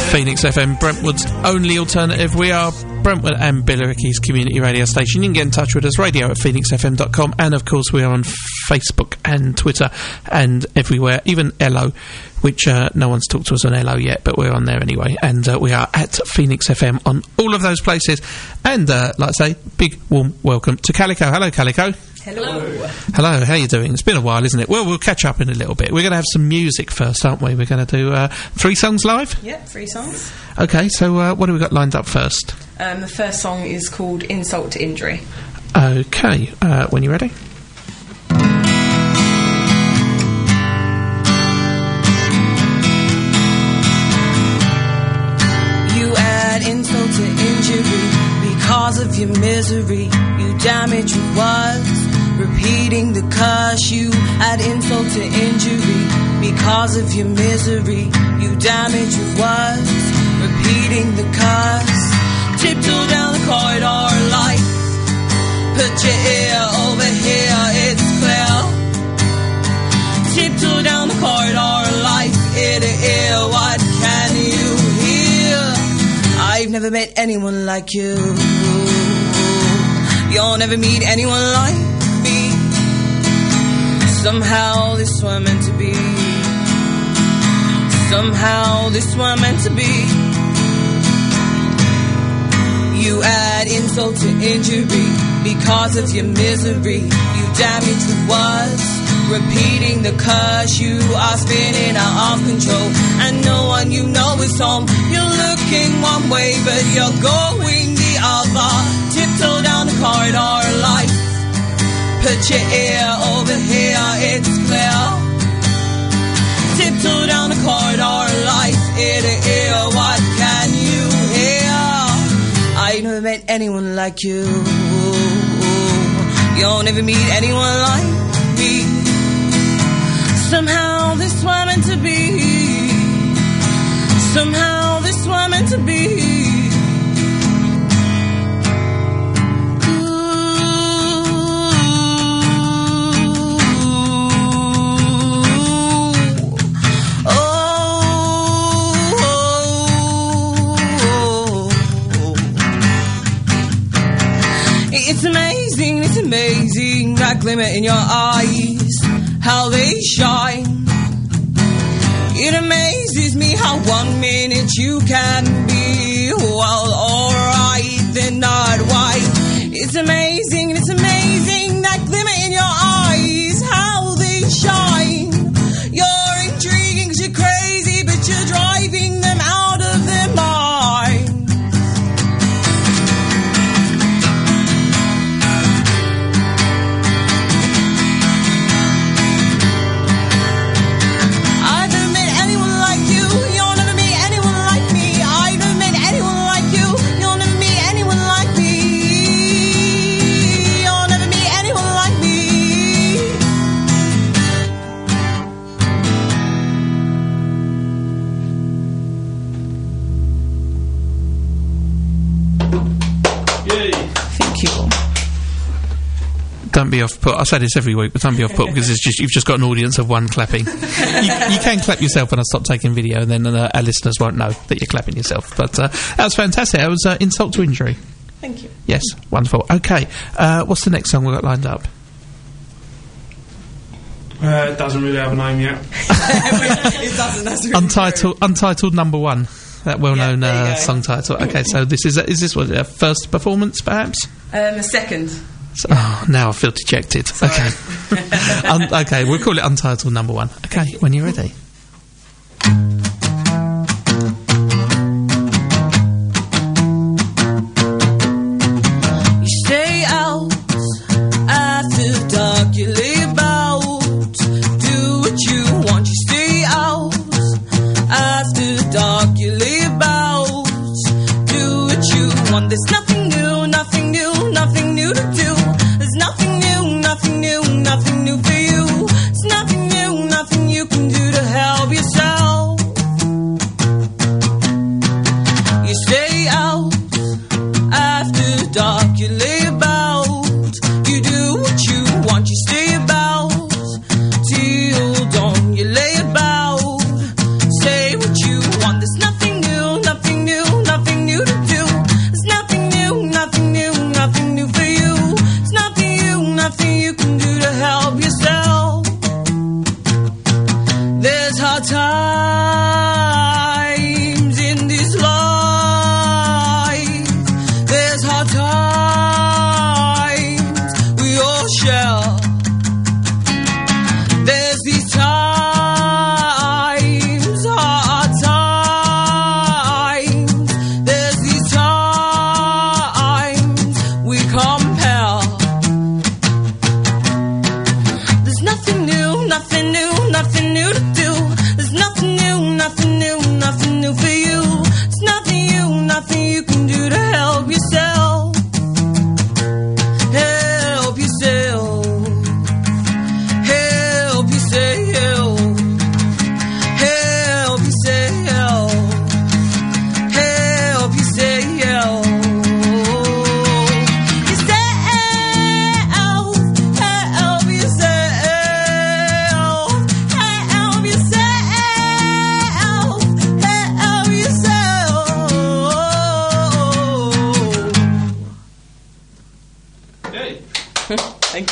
Phoenix FM, Brentwood's only alternative. We are Brentwood and Billericay's community radio station. You can get in touch with us, radio@phoenixfm.com, and of course we are on Facebook and Twitter and everywhere, even Ello, which no one's talked to us on Ello yet, but we're on there anyway. And we are at Phoenix FM on all of those places. And like I say, big warm welcome to Calico. Hello, Calico. Hello. Hello, how you doing? It's been a while, isn't it? Well, we'll catch up in a little bit. We're going to have some music first, aren't we? We're going to do 3 songs live? Yep, 3 songs. Okay, so what have we got lined up first? The first song is called Insult to Injury. Okay, when you're ready. You add insult to injury because of your misery. You damage your words, repeating the curse. You add insult to injury because of your misery. You damage your words, repeating the curse. Tiptoe down the corridor of life. Put your ear over here, it's clear. Tiptoe down the corridor of life. Ear to ear, what can you hear? I've never met anyone like you. You'll never meet anyone like me. Somehow this were meant to be. Somehow this were meant to be. You add insult to injury because of your misery. You damage the words, repeating the curse. You are spinning out of control, and no one you know is home. You're looking one way, but you're going the other. Tiptoe down the corridor of life. Put your ear over here, it's clear. Tiptoe down the corridor of life. Ear to ear, what can you hear? I never met anyone like you. You'll never meet anyone like me. Somehow this were meant to be. Somehow this were meant to be. It's amazing, that glimmer in your eyes, how they shine. It amazes me how 1 minute you can be, well, alright, then not white. It's amazing, that glimmer in your eyes, how they shine. You're intriguing 'cause you're crazy, but you're driving them out of their mind. Don't be off put. I say this every week, but don't be off put because it's just you've just got an audience of 1 clapping. You can clap yourself when I stop taking video, and then our listeners won't know that you're clapping yourself. But that was fantastic. That was insult to injury. Thank you. Yes, wonderful. Okay, what's the next song we've got lined up? It doesn't really have a name yet. It doesn't. That's really Untitled number 1. That well-known song title. Okay, so is this what a first performance, perhaps? The second. So, now I feel dejected. Sorry. Okay. Okay, we'll call it Untitled number 1. Okay, when you're ready. You stay out after dark, you lay about, do what you want. You stay out after dark, you lay about, do what you want. There's nothing new, nothing new, nothing new to do. There's nothing new, nothing new, nothing new for you. There's nothing new, nothing you can do to help.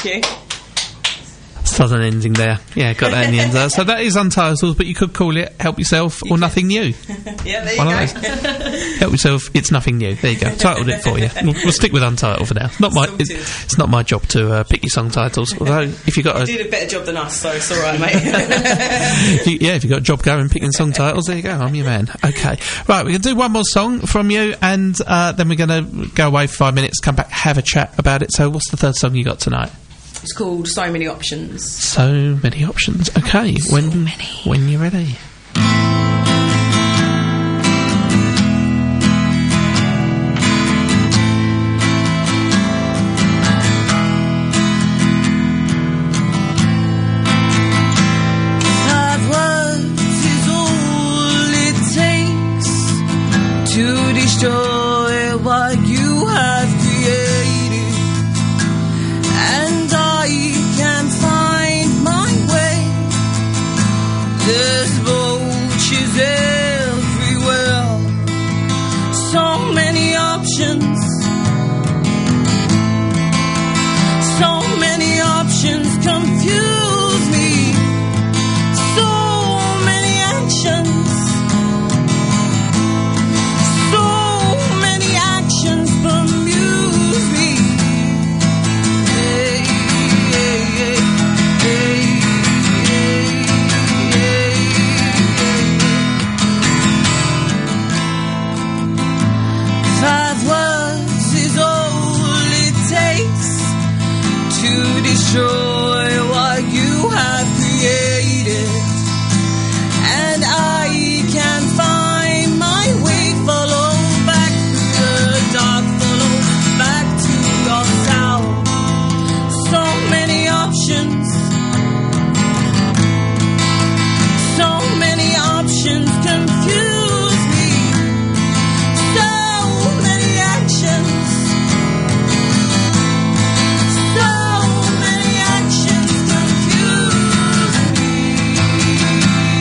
Thank you. Southern ending there. Yeah, got that in the end. So that is Untitled, but you could call it Help Yourself or Nothing New. Yeah, there you One go. of those. Help Yourself, It's Nothing New. There you go. Titled it for you. We'll stick with Untitled for now. It's not my job to pick your song titles. Although, if you've got You did a better job than us, so it's alright, mate. if you've got a job going picking song titles, there you go. I'm your man. Okay. Right, we're going to do one more song from you, and then we're going to go away for 5 minutes, come back, have a chat about it. So what's the third song you got tonight? It's called So Many Options. So Many Options. Okay. When you're ready. Hard words is all it takes to destroy what you have created, and I can find my way. There's vultures everywhere, so many options, so many options confuse me, so many actions, so many actions bemuse me. Hey, hey, hey, hey, hey, hey. 5 words is all it takes to destroy what you have created, and I can find my way. Follow back through the dark, follow back to yourself. So many options, so many options confuse me, so many actions, so many actions confuse me.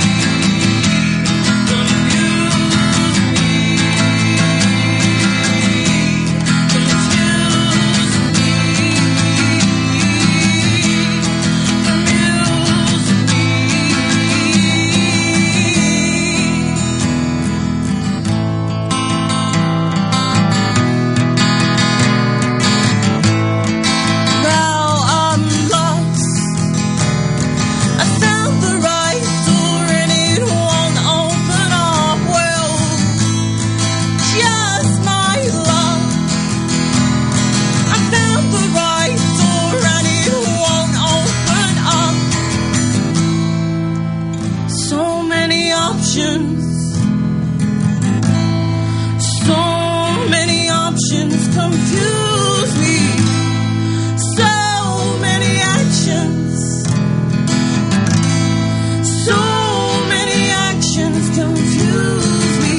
Now I'm lost. I found the right door and it won't open up. Well, just my luck. I found the right door and it won't open up. So many options, so many options confuse me. So many actions, so many actions confuse me.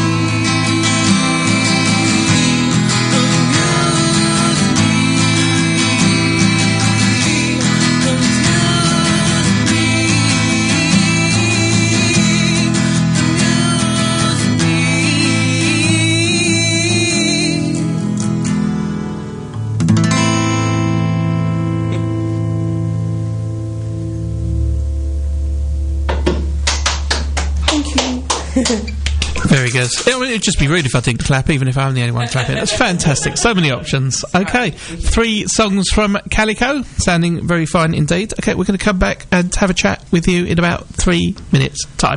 Very good. It would just be rude if I didn't clap, even if I'm the only one clapping. That's fantastic. So many options. Okay. 3 songs from Calico, sounding very fine indeed. Okay, we're going to come back and have a chat with you in about 3 minutes' time.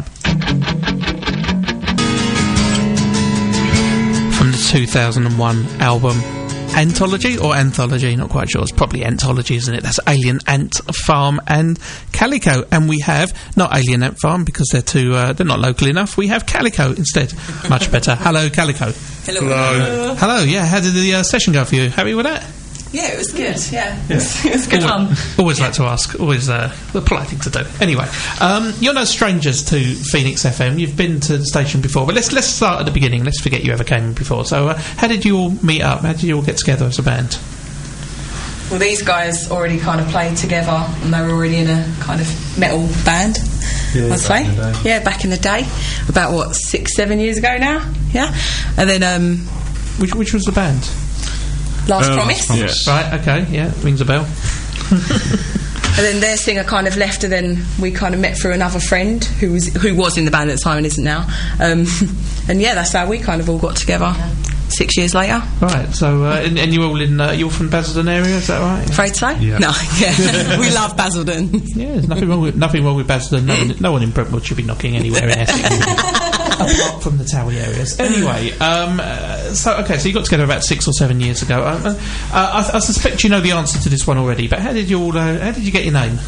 From the 2001 album Anthology, or Anthology, not quite sure. It's probably Anthology, isn't it? That's Alien Ant Farm and Calico. And we have, not Alien Ant Farm, because they're not local enough. We have Calico instead. Much better. Hello, Calico. Hello. Hello, yeah. How did the session go for you? Happy with that? Yeah, it was good. Yeah. It was good fun. Always like to ask. Always the polite thing to do. Anyway, you're no strangers to Phoenix FM. You've been to the station before, but let's start at the beginning. Let's forget you ever came before. So, how did you all meet up? How did you all get together as a band? Well, these guys already kind of played together, and they were already in a kind of metal band. Yeah, I'd say. Yeah, back in the day. About, 6-7 years ago now? Yeah. And then... Which was the band? Last Promise. Yeah. Right, okay, yeah, rings a bell. And then their singer kind of left, and then we kind of met through another friend who was in the band at the time and isn't now. And yeah, that's how we kind of all got together. 6 years later. Right, so and you're all in you're from Basildon area, is that right? Afraid so? Yeah. No, yeah. We love Basildon. Yeah, there's nothing wrong with Basildon. No one in Brentwood should be knocking anywhere in Essex apart from the Towie areas. Anyway, so you got together about 6 or 7 years ago. I suspect you know the answer to this one already, but how did you get your name?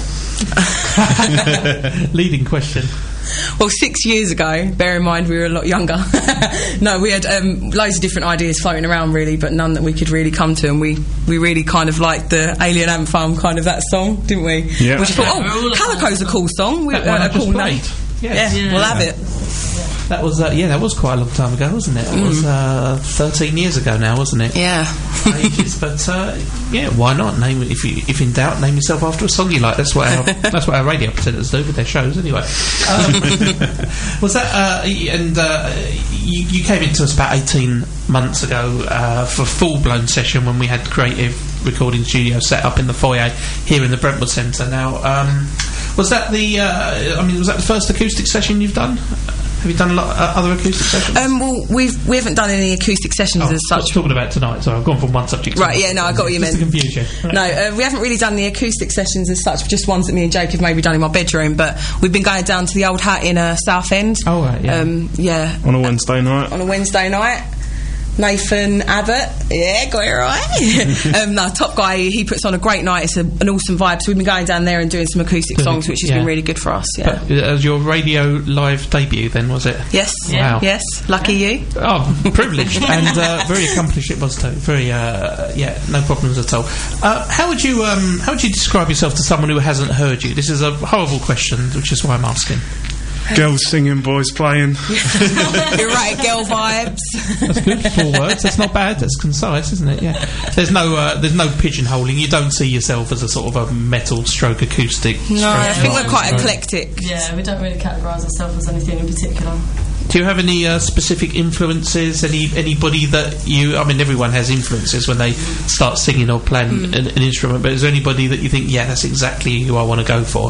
Leading question. Well, 6 years ago, bear in mind we were a lot younger. No, we had loads of different ideas floating around, really, but none that we could really come to. And we really kind of liked the Alien Ant Farm, kind of that song, didn't we? Yeah. We just thought, Calico's a cool song. A cool name. Yeah, we'll have it. That was that was quite a long time ago, wasn't it? It was 13 years ago now, wasn't it? Yeah. Ages, but yeah, why not? Name it if in doubt, name yourself after a song you like. That's what our radio presenters do with their shows, anyway. Was that you came into us about 18 months ago for a full blown session when we had Creative Recording Studio set up in the foyer here in the Brentwood Centre. Now, was that was that the first acoustic session you've done? Have you done a lot other acoustic sessions? Well, we haven't done any acoustic sessions as such. What talking about tonight? So I've gone from one subject to right. Yeah, no, I got what you meant. Just to confuse you. Right. No, we haven't really done the acoustic sessions as such. Just ones that me and Jake have maybe done in my bedroom. But we've been going down to the Old Hat in Southend. Oh right, yeah. Yeah. On a Wednesday night. On a Wednesday night. Nathan Abbott, yeah, got it right. No, top guy, he puts on a great night. It's an awesome vibe. So we've been going down there and doing some acoustic songs, which has been really good for us. Yeah. But, as your radio live debut, then, was it? Yes. Wow. Yes. Lucky you. Oh, privileged and very accomplished it was too. Very, no problems at all. How would you describe yourself to someone who hasn't heard you? This is a horrible question, which is why I'm asking. Girls singing, boys playing. You're right, girl vibes. That's good. 4 words. That's not bad. That's concise, isn't it? Yeah. There's no pigeonholing. You don't see yourself as a sort of a metal stroke acoustic. No, I think we're quite eclectic. Yeah, we don't really categorise ourselves as anything in particular. Do you have any specific influences? Anybody that you? I mean, everyone has influences when they start singing or playing an instrument. But is there anybody that you think, yeah, that's exactly who I want to go for?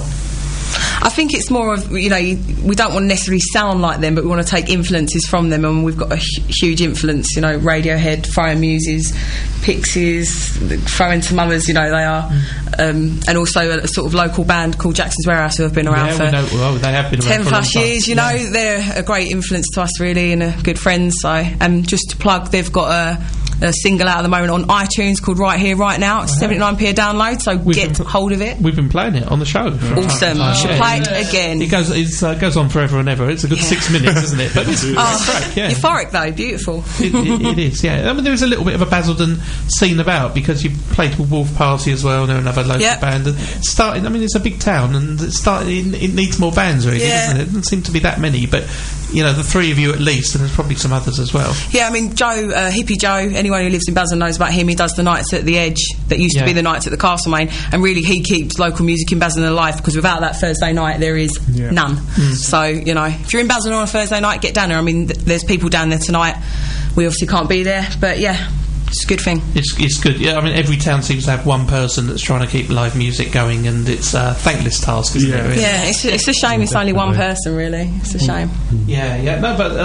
I think it's more of, we don't want to necessarily sound like them, but we want to take influences from them, and we've got a huge influence, Radiohead, Fire Muses, Pixies, throw in some others, they are, and also a sort of local band called Jackson's Warehouse, who have been around for they have been 10 around plus years, they're a great influence to us, really, and a good friend. So, and just to plug, they've got a single out at the moment on iTunes called Right Here, Right Now. It's 79p a download, so get hold of it. We've been playing it on the show. Awesome. Should play it again. It goes on forever and ever. It's a good 6 minutes, isn't it? But it's great, yeah. Euphoric though, beautiful. It is, yeah. I mean, there is a little bit of a Basildon scene about, because you played with Wolf Party as well, and they're another local band. And it's a big town, and it needs more bands, really, doesn't it? It doesn't seem to be that many, but the 3 of you at least, and there's probably some others as well. Yeah, I mean, Joe, Hippie Joe, anyone who lives in Basildon knows about him. He does the nights at the Edge that used to be the nights at the Castlemaine, and really he keeps local music in Basildon alive, because without that Thursday night there is none. So, if you're in Basildon on a Thursday night, get down there. I mean, there's people down there tonight. We obviously can't be there, but yeah, it's a good thing. It's good. Yeah, I mean, every town seems to have one person that's trying to keep live music going, and it's a thankless task, isn't it? Really? Yeah, it's a shame. It's only one person, really. It's a shame. Yeah. No, but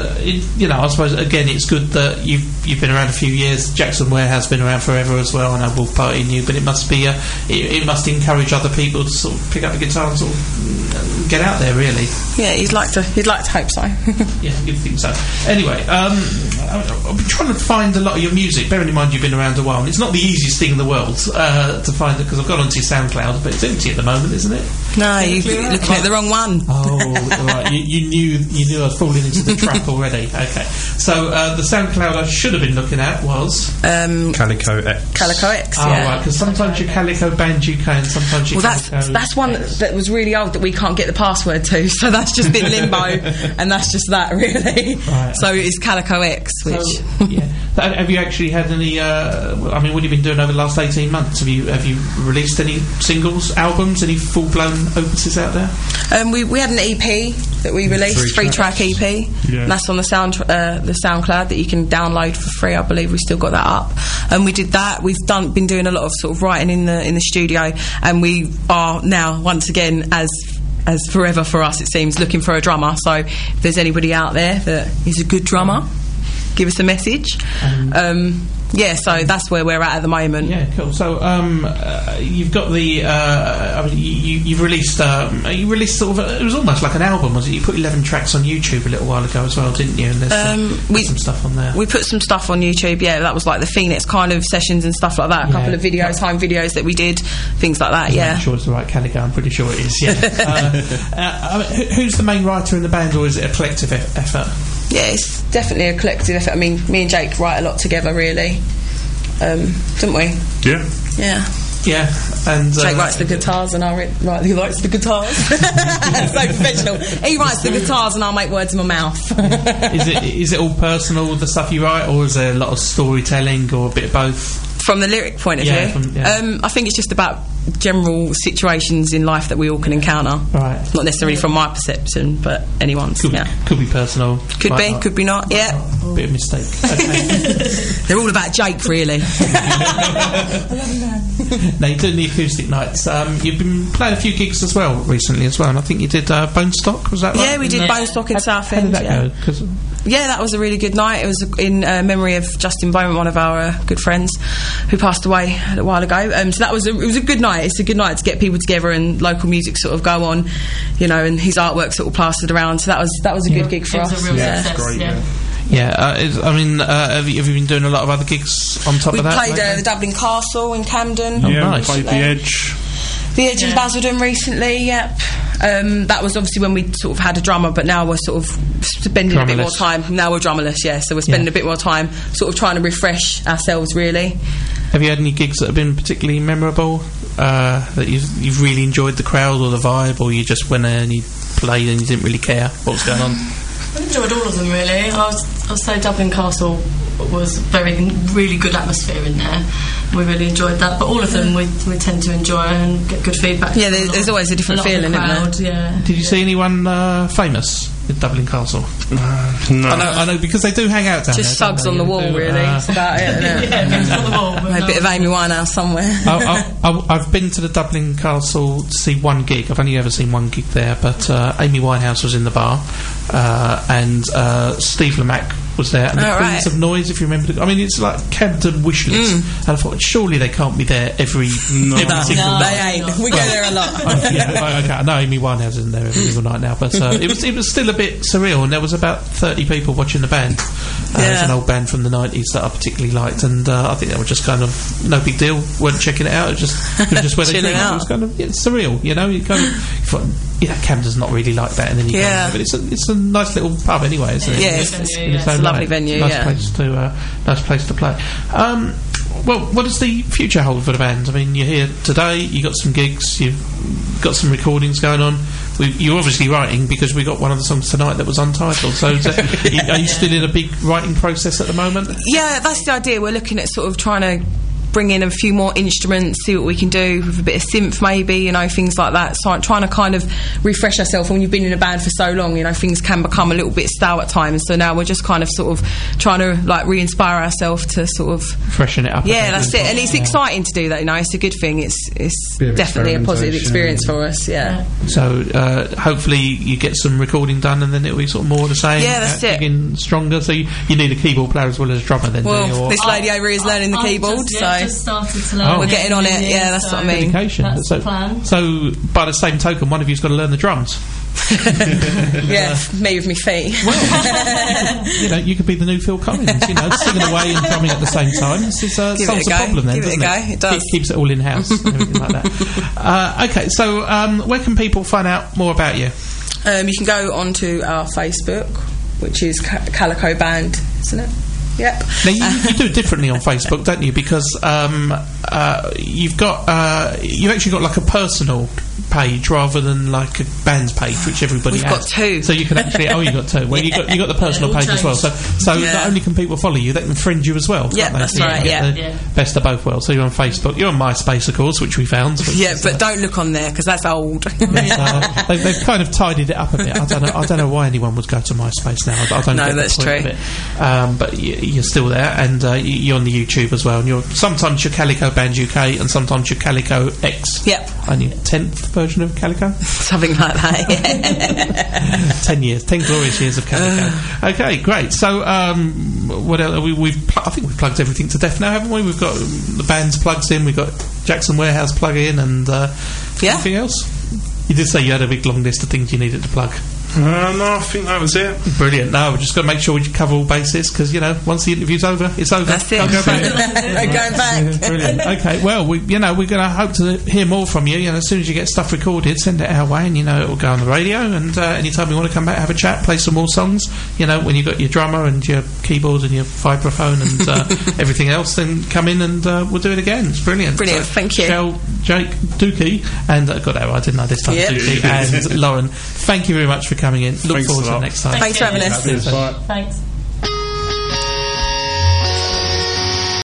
I suppose again, it's good that you've been around a few years. Jackson Warehouse has been around forever as well. I know Wolf Party knew, but it must be it must encourage other people to sort of pick up the guitar and sort of get out there, really. Yeah, you'd like to hope so. Yeah, you'd think so. Anyway, I've been trying to find a lot of your music. Bearing in mind you've been around a while, and it's not the easiest thing in the world to find it, because I've gone onto your SoundCloud, but it's empty at the moment, isn't it? No, you're looking at the wrong one. Oh, right. You knew I was falling into the trap already. Okay, so the SoundCloud I should have been looking at was Calico X. Calico X. Right, because sometimes you're Calico Band UK, and sometimes you're that's one that was really old that we can't get the password to, so that's just in limbo, and that's just that, really. Right. So it's Calico X, which... So, yeah. Have you actually had any... I mean, what have you been doing over the last 18 months? Have you released any singles, albums, any full-blown opuses out there? We had an EP that we released, three-track EP. Yeah. And that's on the SoundCloud that you can download for free. I believe we still got that up. And we did that. We've been doing a lot of sort of writing in the studio, and we are now once again, as forever for us, it seems, looking for a drummer. So if there's anybody out there that is a good drummer, give us a message. So that's where we're at the moment. Yeah, cool. So you've got the I mean, you've released sort of it was almost like an album, was it? You put 11 tracks on YouTube a little while ago as well, didn't you? And there's some stuff on there. We put some stuff on YouTube. Yeah, that was like the Phoenix kind of sessions and stuff like that. A couple of videos, home videos that we did, things like that. I'm sure it's the right Calico. I'm pretty sure it is. Yeah. Who's the main writer in the band, or is it a collective effort? Yeah, it's definitely a collective effort. I mean, me and Jake write a lot together, really, don't we? Yeah. Yeah. Yeah, and Jake writes the guitars and he writes the guitars. So professional. He writes the guitars and I'll make words in my mouth. Is it all personal, the stuff you write, or is there a lot of storytelling, or a bit of both? From the lyric point of view, I think it's just about general situations in life that we all can encounter. Right. Not necessarily from my perception, but anyone's. Could be personal. Could be not. Yeah. Bit of mistake. Okay. They're all about Jake, really. Now, you're doing the acoustic nights. You've been playing a few gigs as well recently as well, and I think you did Bone Stock, was that right? Yeah, we did Bone Stock in Southend. How did that go? 'Cause yeah, that was a really good night. It was in memory of Justin Bowman, one of our good friends who passed away a while ago. So it was a good night. It's a good night to get people together and local music sort of go on, and his artwork sort of plastered around. So that was a good gig for us. It was a real success. Great, have you been doing a lot of other gigs on top of that? We played the Dublin Castle in Camden. Oh, nice. Played the Edge. The Edge in Basildon recently, yep. That was obviously when we sort of had a drummer, but now we're sort of spending a bit more time. Now we're drummerless, so we're spending a bit more time sort of trying to refresh ourselves, really. Have you had any gigs that have been particularly memorable, that you've really enjoyed the crowd or the vibe, or you just went there and you played and you didn't really care what was going on? I enjoyed all of them, really. I'll say Dublin Castle was really good atmosphere in there. We really enjoyed that, but all of them we tend to enjoy and get good feedback. Yeah, there's always a different feeling, isn't there? Yeah. Did you see anyone famous at Dublin Castle? No. I know, because they do hang out down there. Just thugs on the wall, really. That's about it, isn't it? Yeah, on the wall. A bit of Amy Winehouse somewhere. I've been to the Dublin Castle to see one gig. I've only ever seen one gig there, but Amy Winehouse was in the bar, and Steve Lamacq was there, and the Queens of Noise, if you remember. It's like Camden wish list, and I thought surely they can't be there every single night. They ain't. We go there a lot. Okay, I know Amy Winehouse isn't there every single night now, but it was still a bit surreal, and there was about 30 people watching the band. It's an old band from the 90s that I particularly liked, and I think they were just kind of no big deal, weren't checking it out, it was just where they came. It was kind of surreal, you kind of thought, Camden's not really like that, and then you go, but it's a nice little pub anyway, isn't it? Yeah, it's a lovely venue. Nice place to play. Well, what does the future hold for the band? I mean, you're here today, you got some gigs, you've got some recordings going on. You're obviously writing, because we got one of the songs tonight that was untitled. So are you still in a big writing process at the moment? Yeah, that's the idea. We're looking at sort of trying to bring in a few more instruments, see what we can do with a bit of synth, maybe, things like that. So I'm trying to kind of refresh ourselves. When you've been in a band for so long, things can become a little bit stale at times. So now we're just kind of sort of trying to re-inspire ourselves to sort of freshen it up. Yeah, that's it. And it's exciting to do that. It's a good thing. It's definitely a positive experience for us. Yeah. So hopefully you get some recording done, and then it'll be sort of more the same. Yeah, that's it. Getting stronger. So you need a keyboard player as well as a drummer, then. Well, this lady over here is learning the keyboard, just started to learn. We're getting on it. Yeah, that's what I mean. Dedication. That's the plan. So by the same token, one of you's got to learn the drums. Yeah, me with my feet. Well, you could be the new Phil Collins, singing away and drumming at the same time. This is solves the problem then, doesn't it? It does. It keeps it all in house and everything like that. Okay, so where can people find out more about you? You can go onto our Facebook, which is Calico Band, isn't it? Yep. Now you do it differently on Facebook, don't you? Because you've actually got like a personal page rather than like a band's page, which everybody We've has. got two. So you can actually. You got two. Well, you got the personal page as well. So not only can people follow you, they can friend you as well. Yeah, that's right. Yeah. Best of both worlds. So you're on Facebook. You're on MySpace, of course, which we found. But don't look on there because that's old. They've kind of tidied it up a bit. I don't know why anyone would go to MySpace now. I don't get that's the point true. of it. But you're still there, and you're on the YouTube as well. And sometimes you're Calico Band UK, and sometimes you're Calico X. Yep. Only 10th version of Calico. Something like that. Yeah. 10 years, 10 glorious years of Calico. Okay, great. So what else? I think we've plugged everything to death now, haven't we? We've got the band's plugs in. We've got Jackson Warehouse plug in, and anything else? You did say you had a big long list of things you needed to plug. No, I think that was it. Brilliant. No, we've just got to make sure we cover all bases because, once the interview's over, it's over. That's it. Can't go back. Going back. Brilliant. Okay, well, we're going to hope to hear more from you. As soon as you get stuff recorded, send it our way, and it will go on the radio. And anytime you want to come back, have a chat, play some more songs. When you've got your drummer and your keyboards and your vibraphone and everything else, then come in and we'll do it again. It's brilliant. Brilliant. So, thank you. Shell, Jake, Dookie, and got that right, didn't I? This time, Yep. Dookie and Lauren. Thank you very much for coming in. Look forward to it next time. Thanks for having us. Bye. Thanks.